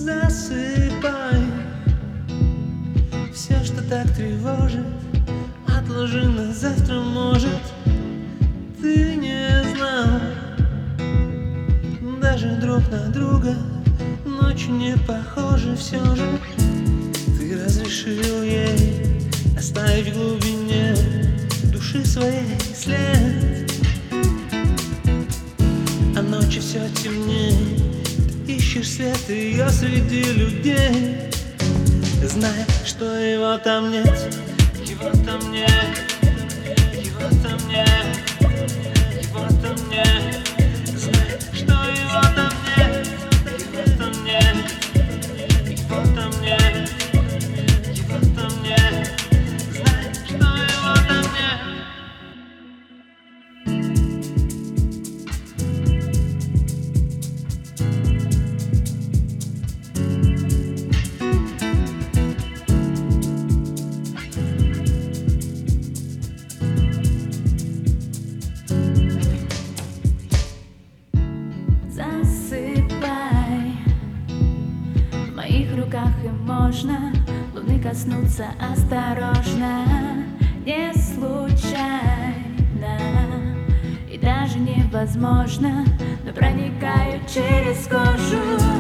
Засыпай. Все, что так тревожит, отложи на завтра, может. Ты не знал, даже друг на друга ночью не похожи. Все же ты разрешил ей оставить в глубине души своей след. А ночи все темнее, ты ищешь свет ее среди людей, зная, что его там нет, его там нет, его там нет, его там нет. Знай, что его там нет, его там нет, его там нет, его там нет. Знай, что его там нет. Засыпай, в моих руках и можно луны коснуться осторожно, не случайно и даже невозможно, но проникаю через кожу.